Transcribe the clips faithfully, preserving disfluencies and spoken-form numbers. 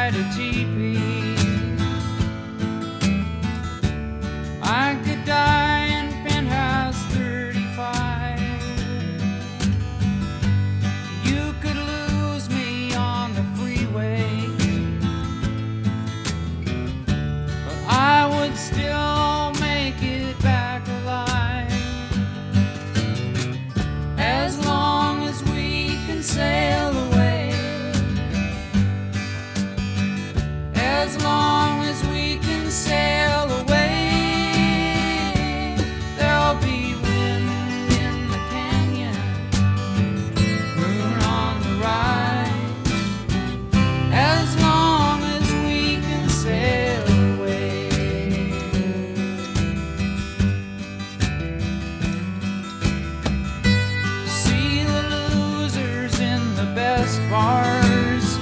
inside a teepee. I could die in penthouse thirty-five. You could lose me on the freeway, but I would still make it back alive. As long as we can sail away, as long as we can sail away, there'll be wind in the canyon, moon on the rise. As long as we can sail away. See the losers in the best bars,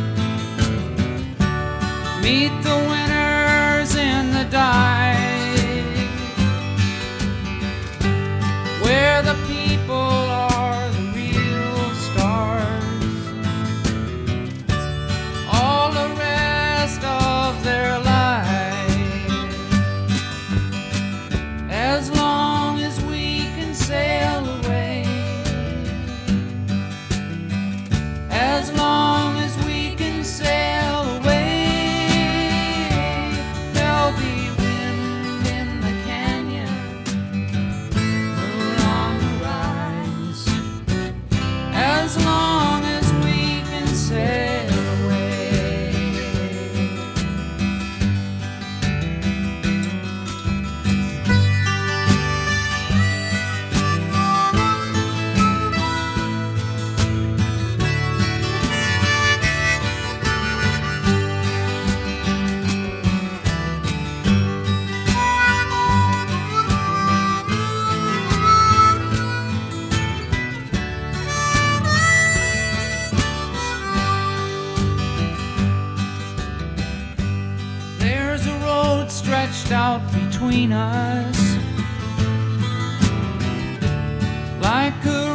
meet the winners in the dive, where the people are the real stars. All the rest of their lives, as long as we can sail away, as long as we can sail away, there'll be wind in the canyon, moon on the rise. As long as we can sail away. There's a road stretched out between us, like a